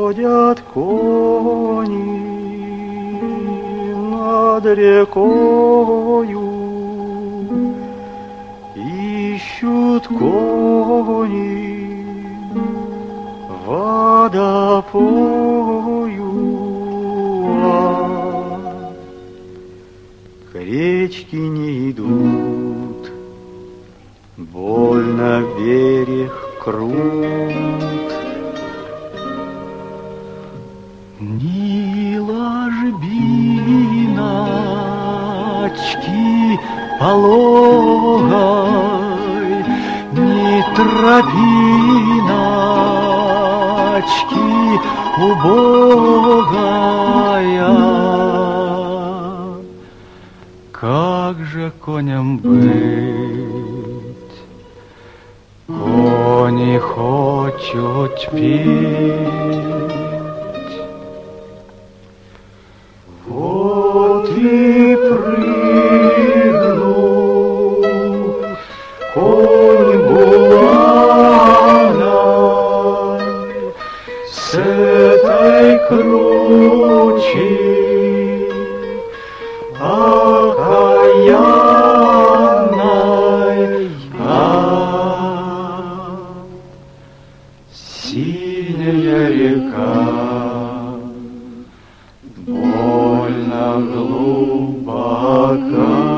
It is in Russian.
Ходят кони над рекою, ищут кони водопою, а к речке не идут, больно берег крут. Ни ложбиночки пологой, ни тропиночки убогая. Как же коням быть? Кони хочут петь. Вот и прыгнул конь буланой с этой кручи окаянной, синяя река. Больно глубоко.